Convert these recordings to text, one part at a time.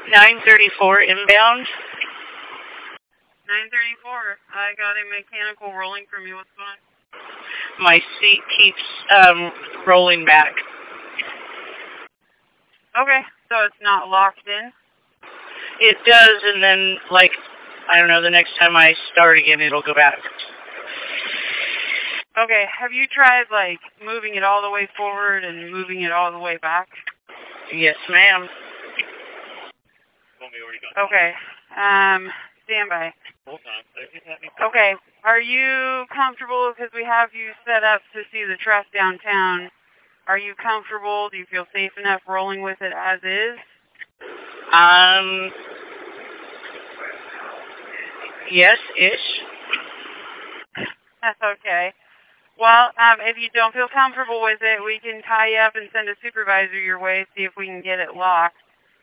934 inbound. 934. I got a mechanical rolling from you. What's going on? My seat keeps rolling back. Okay, so it's not locked in? It does, and then, like, I don't know, the next time I start again, it'll go back. Okay, have you tried, like, moving it all the way forward and moving it all the way back? Yes, ma'am. Okay, stand by. Okay, are you comfortable, because we have you set up to see the truck downtown, are you comfortable? Do you feel safe enough rolling with it as is? Yes-ish. That's okay. Well, if you don't feel comfortable with it, we can tie you up and send a supervisor your way, see if we can get it locked.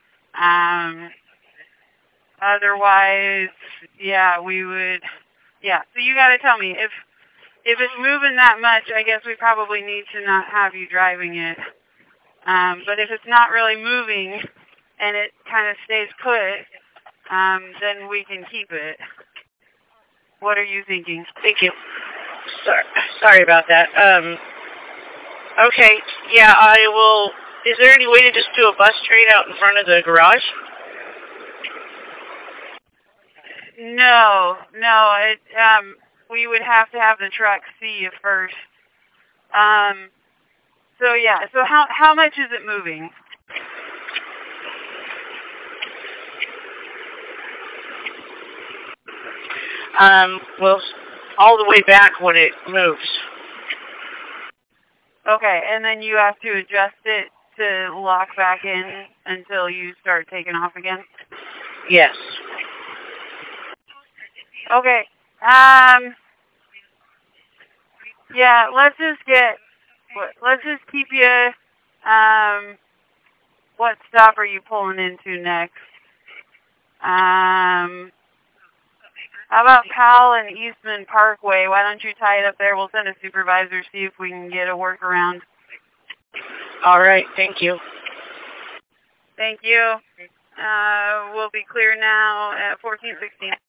Otherwise, yeah, we would, yeah. So you got to tell me, if it's moving that much, I guess we probably need to not have you driving it. But if it's not really moving and it kind of stays put, then we can keep it. What are you thinking? Thank you. Sorry about that. Okay, yeah, I will. Is there any way to just do a bus trade out in front of the garage? No. We would have to have the truck see you first. So yeah, so how much is it moving? Well, all the way back when it moves. Okay, and then you have to adjust it to lock back in until you start taking off again? Yes. Okay, yeah, let's just keep you, what stop are you pulling into next? How about Powell and Eastman Parkway? Why don't you tie it up there? We'll send a supervisor, see if we can get a workaround. All right, thank you. Thank you. We'll be clear now at 1416.